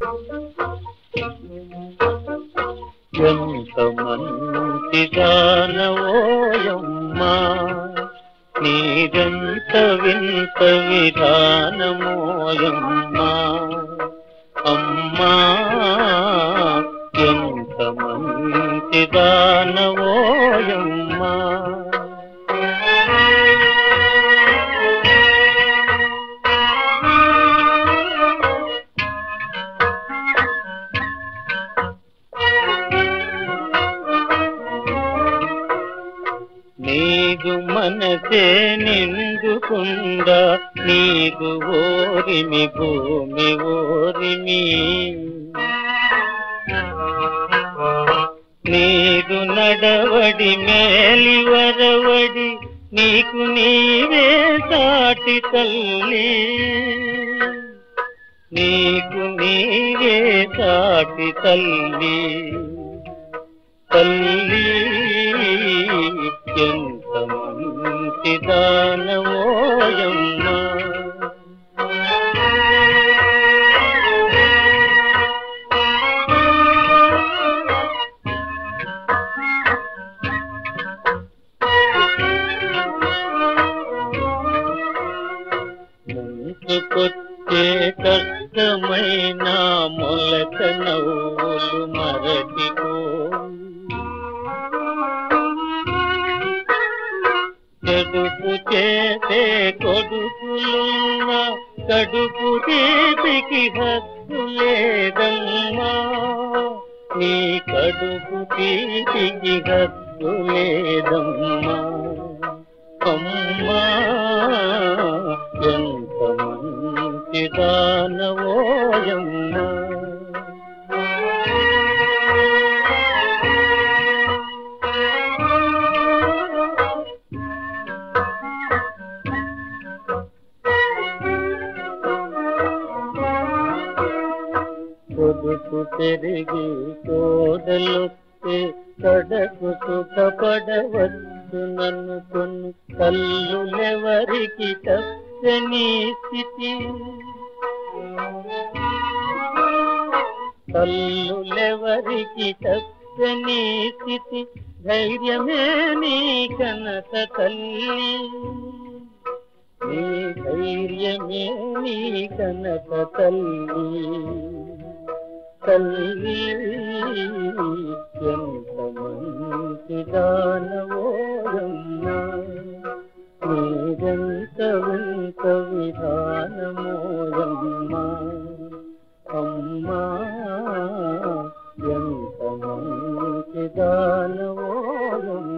ఎంత మంచిదానవోయమ్మా, నీదెంత వింత విధానమోయమ్మా. అమ్మా ఎంత మంచిదానవోయమ్మా. నీదు మనసే నిండుకుండా నీదు ఓరిమి భూమి ఓరిమి. నీదు నడవడి మేలి వరవడి నీకు నీవే సాటి తల్లి. నీకు నీవే సాటి తల్లి. తల్లి ఎంత మంచిదానవోయమ్మా. ముందుకొచ్చే కష్టమైన మొలక నవ్వులు మరచిపో. కడుపు చేసే కొడుకులున్న కడుపు తీపికి హద్దు లేదమ్మా. నీ కడుపు తీపికి హద్దు లేదమ్మా. అమ్మా ఎంత మంచిదానవోయమ్మా. కొడుకు పెరిగి కోడలొస్తే కడకు సుఖపడవచ్చు నన్నుకొని కల్లులెవరికి తప్పని స్థితి. కల్లులెవరికి తప్పని స్థితి. ధైర్యమే నీ కనక తల్లి. నీ ధైర్యమే నీ కనక తల్లి. తల్లి ఎంత మంచిదానవోయమ్మా. నీదెంత వింత విధానమోయమ్మా. అమ్మా ఎంత మంచిదానవోయమ్మా.